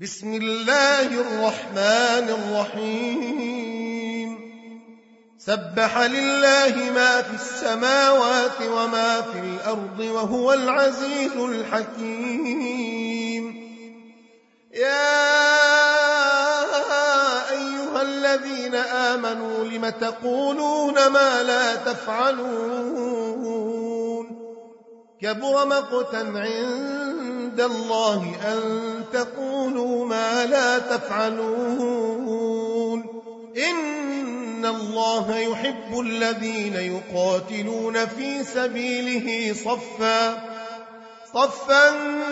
بسم الله الرحمن الرحيم سبح لله ما في السماوات وما في الأرض وهو العزيز الحكيم. يا أيها الذين آمنوا لم تقولون ما لا تفعلون كبر مقتا عند الله أن تقولوا ما لا تفعلون إن الله يحب الذين يقاتلون في سبيله صفا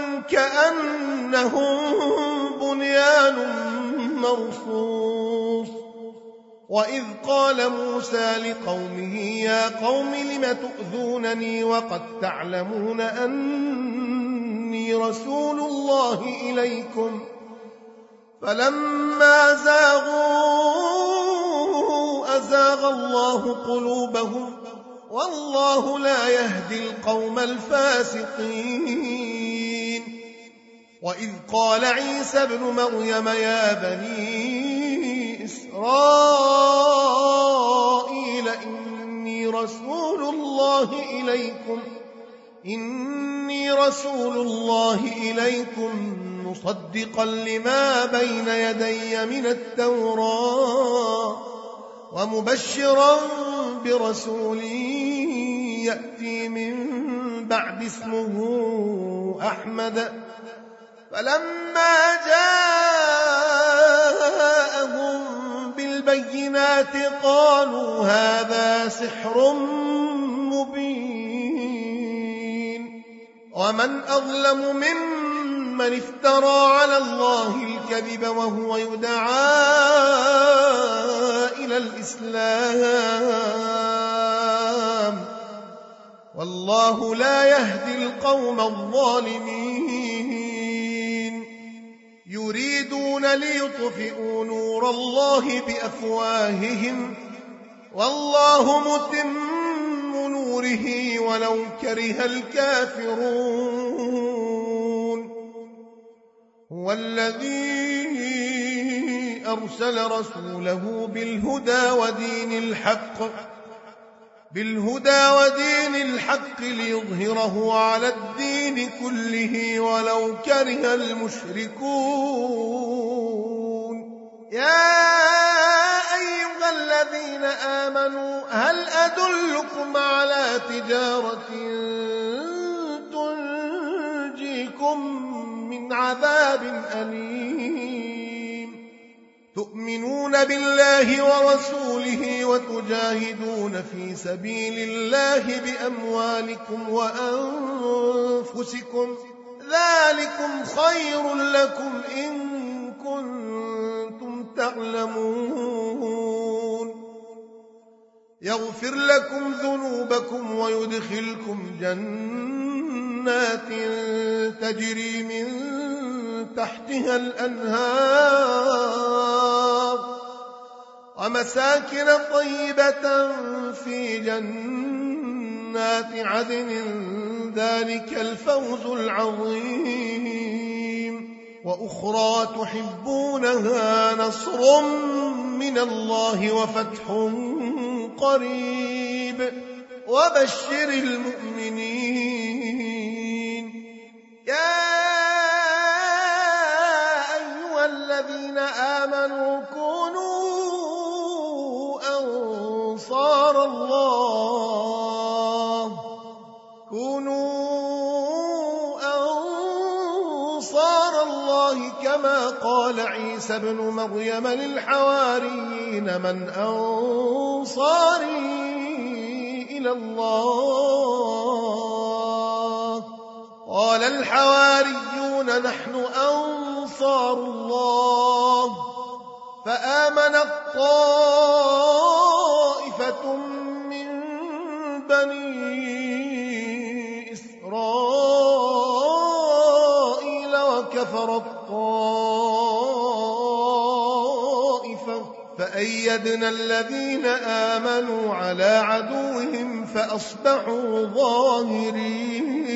كأنهم بنيان مرصوص. وإذ قال موسى لقومه يا قوم لم تؤذونني وقد تعلمون أني رسول الله إليكم فلما زاغوا أزاغ الله قلوبهم والله لا يهدي القوم الفاسقين. وإذ قال عيسى ابن مريم يا بني إسرائيل إني رسول الله إليكم مصدقا لما بين يدي من التوراة ومبشرا برسول يأتي من بعد اسمه أحمد. فلما جاءهم بالبينات قالوا هذا سحر مبين ومن أظلم ممن افترى على الله الكذب وهو يدعى إلى الإسلام والله لا يهدي القوم الظالمين. يريدون ليطفئوا نور الله بأفواههم والله متم نوره ولو كره الكافرون. هو الذي أرسل رسوله بالهدى ودين الحق ليظهره على الدين كله ولو كره المشركون. يا أيها الذين آمنوا هل أدلكم على تجارة تنجيكم من عذاب أليم تؤمنون بالله ورسوله وتجاهدون في سبيل الله بأموالكم وأنفسكم ذلكم خير لكم إن كنتم تعلمون. يغفر لكم ذنوبكم ويدخلكم جنات تجري من تحتها الأنهار ومساكن طيبة في جنات عدن ذلك الفوز العظيم. وأخرى تحبونها نصر من الله وفتح قريب وبشر المؤمنين. يا أيها الذين آمنوا كونوا أنصار الله كما قال عيسى ابن مريم للحواريين من أنصاري إلى الله قال الحواريون نحن أنصار الله. فآمنت طائفة من بني إسرائيل وكفرت طائفة فأيدنا الذين آمنوا على عدوهم فأصبحوا ظاهرين.